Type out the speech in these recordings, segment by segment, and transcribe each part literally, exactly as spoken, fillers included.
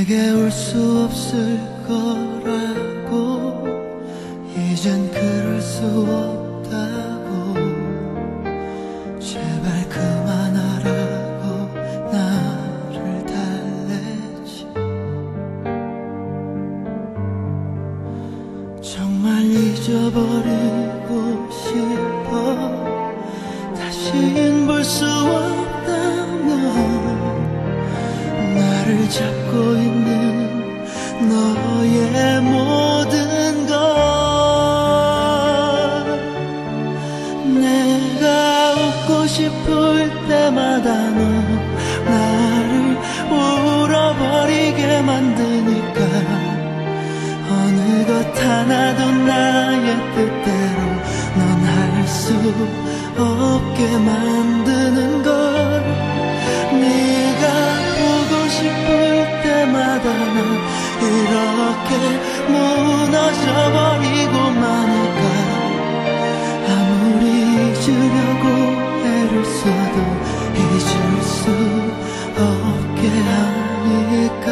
내게 올 수 없을 거라고 이젠 그럴 수 없다고 제발 그만하라고 나를 달래지. 정말 잊어버리고 싶어. 다신 볼 수 없다면 나를 잡고 있는 너의 모든 것. 내가 웃고 싶을 때마다 너 나를 울어버리게 만드니까 어느 것 하나도 나의 뜻대로 넌 할 수 없게 만드는 걸. 네가 보고 싶을 때마다 난 이렇게 무너져버리고 마니까 아무리 잊으려고 애를 써도 잊을 수 없게 하니까.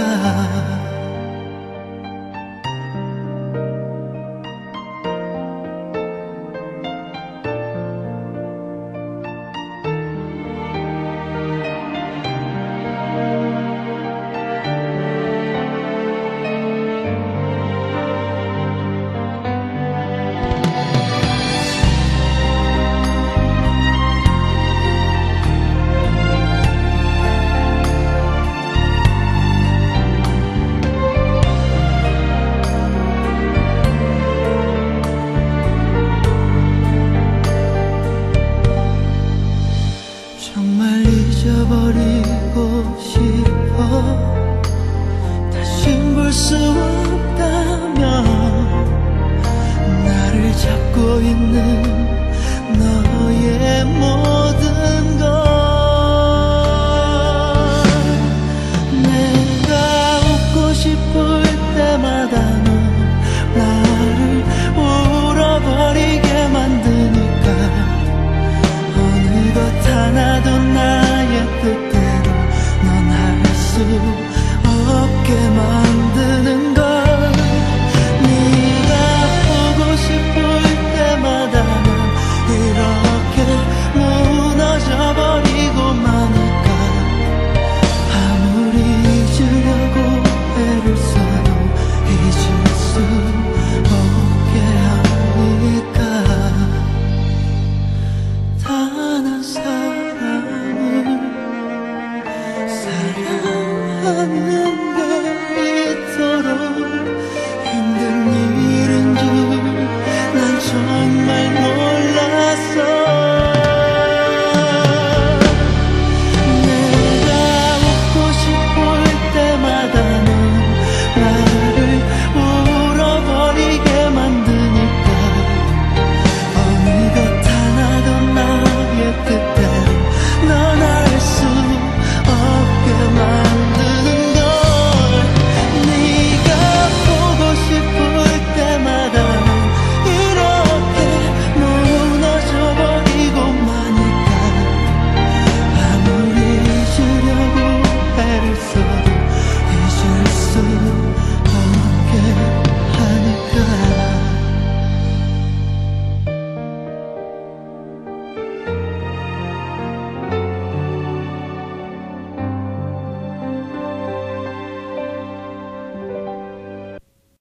정말 잊어버리고 싶어. 다신 볼 수 없다면 나를 잡고 있는